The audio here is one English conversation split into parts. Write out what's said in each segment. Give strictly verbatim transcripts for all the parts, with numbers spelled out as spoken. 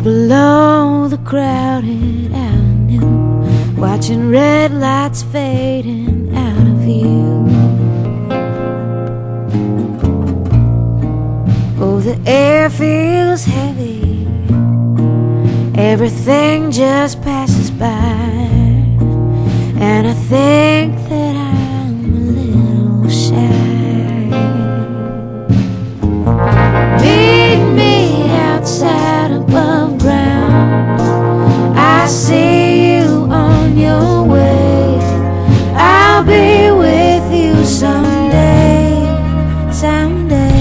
Just below the crowded avenue, watching red lights fading out of view. Oh, the air feels heavy, everything just passes by, and I think that I'm a little shy. Meet me outside above ground, I see you on your way. I'll be with you someday, someday.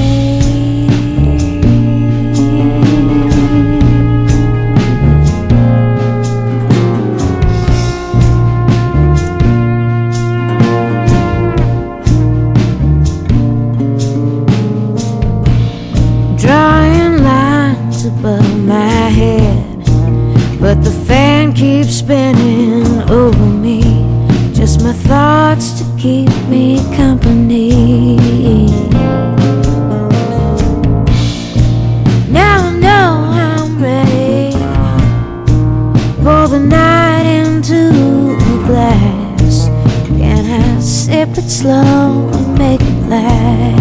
Drawing lines above my head, but the fan keeps spinning over me. Just my thoughts to keep me company. Now I know I'm ready. Pour the night into a glass. Can I sip it slow and make it last?